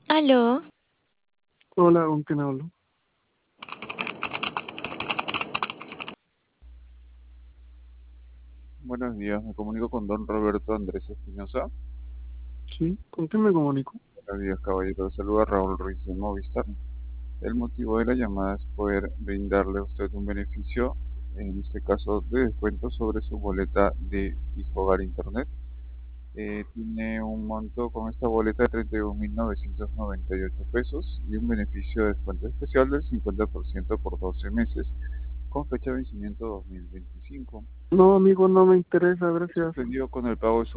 Aló, Hola, ¿con quién hablo? Buenos días, me comunico con don Roberto Andrés Espinosa. Sí, ¿con quién me comunico? Buenos días, caballero. Saluda Raúl Ruiz de Movistar. El motivo de la llamada es poder brindarle a usted un beneficio, en este caso de descuento sobre su boleta de Fijo Hogar Internet. Tiene un monto con esta boleta de 31.998 pesos y un beneficio de descuento especial del 50% por 12 meses, con fecha de vencimiento 2025. No, amigo, no me interesa, ¿Ha gracias. suspendido con el pago de su